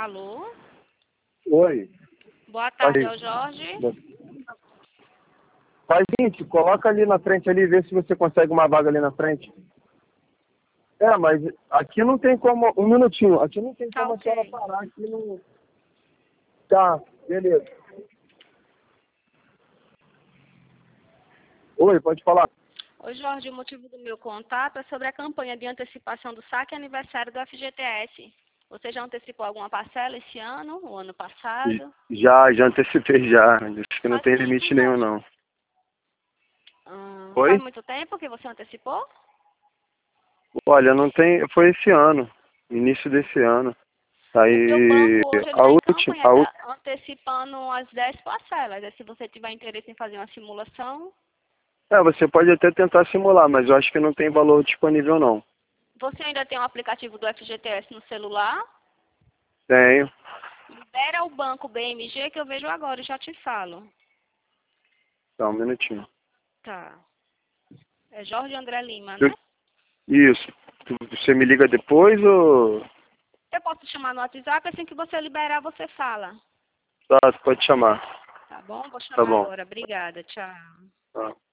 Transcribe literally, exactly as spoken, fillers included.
Alô? Oi. Boa tarde, Aí. é o Jorge. Faz seguinte, coloca ali na frente ali, vê se você consegue uma vaga ali na frente. É, mas aqui não tem como... Um minutinho. Aqui não tem Tá como ok. a senhora parar aqui no... Tá, beleza. Oi, pode falar. Oi, Jorge, o motivo do meu contato é sobre a campanha de antecipação do saque aniversário do F G T S. Você já antecipou alguma parcela esse ano, ou ano passado? Já, já antecipei já. Disse que não Faz tem tempo, limite nenhum, Jorge? não. Hum, faz Oi? muito tempo que você antecipou? Olha, não tem... Foi esse ano. Início desse ano. Porque o Aí, banco hoje ele a está em última... campanha A tá última... antecipando as dez parcelas. Aí, se você tiver interesse em fazer uma simulação, É, você pode até tentar simular, mas eu acho que não tem valor disponível, não. você ainda tem o aplicativo do F G T S no celular? Tenho. Libera o banco B M G que eu vejo agora e já te falo. Tá, um minutinho. Tá. É Jorge André Lima, né? Eu- Isso. Tu- Você me liga depois ou... Eu posso te chamar no WhatsApp, assim que você liberar, você fala. Tá, tu pode chamar. Tá bom? Vou Tá chamar bom. agora. Obrigada. Tchau. Tá.